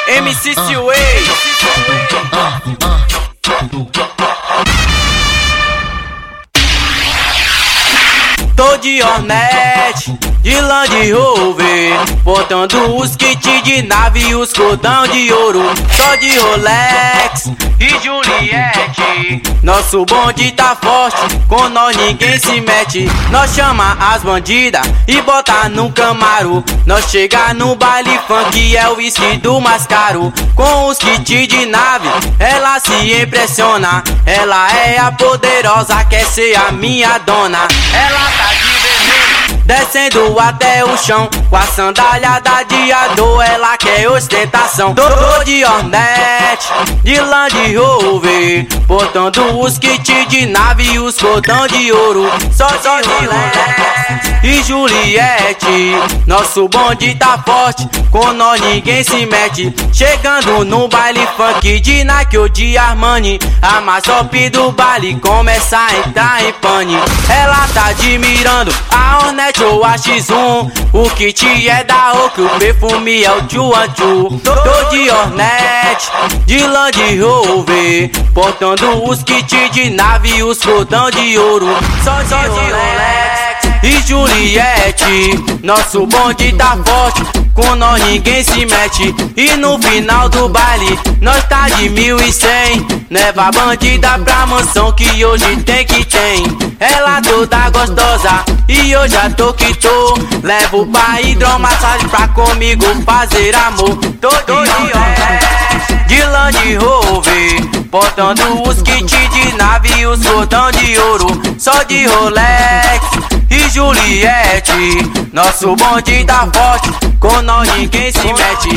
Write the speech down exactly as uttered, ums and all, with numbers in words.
M C Sway. Tô de Hornet, de Land Rover, botando os kits de nave e os cordão de ouro. Só de Rolex e Juliette, nosso bonde tá forte, com nós ninguém se mete. Nós chama as bandidas e bota no Camaro. Nós chega no baile funk, é o whisky do mais caro. Com os kits de nave, ela se impressiona. Ela é a poderosa, quer ser a minha dona. Ela tá de vermelho, descendo até o chão, com a sandália da Diador, ela quer ostentação. Tô de Hornet, de Land Rover, botando os kits de nave e os cordão de ouro. Só de Rolex e Juliette, nosso bonde tá forte, com nós ninguém se mete. Chegando no baile funk de Nike ou de Armani, a mais top do baile começa a entrar em pane. Ela tá admirando a Hornet ou a X um, o kit é da Oak, o perfume é o Chuanchu. Tô de Hornet, de Land Rover, portando os kits de nave e os cordão de ouro. Só de Rolex e Juliette, nosso bonde tá forte, com nós ninguém se mete. E no final do baile, nós tá de mil e cem, leva a bandida pra mansão que hoje tem que tem. Ela toda gostosa e eu já tô que tô, levo pra hidromassagem pra comigo fazer amor. Tô de Hornet, de Land Rover, portando os kits de nave e os cordão de ouro. Só de Rolex e Juliette, nosso bonde tá forte, com nós ninguém se mete.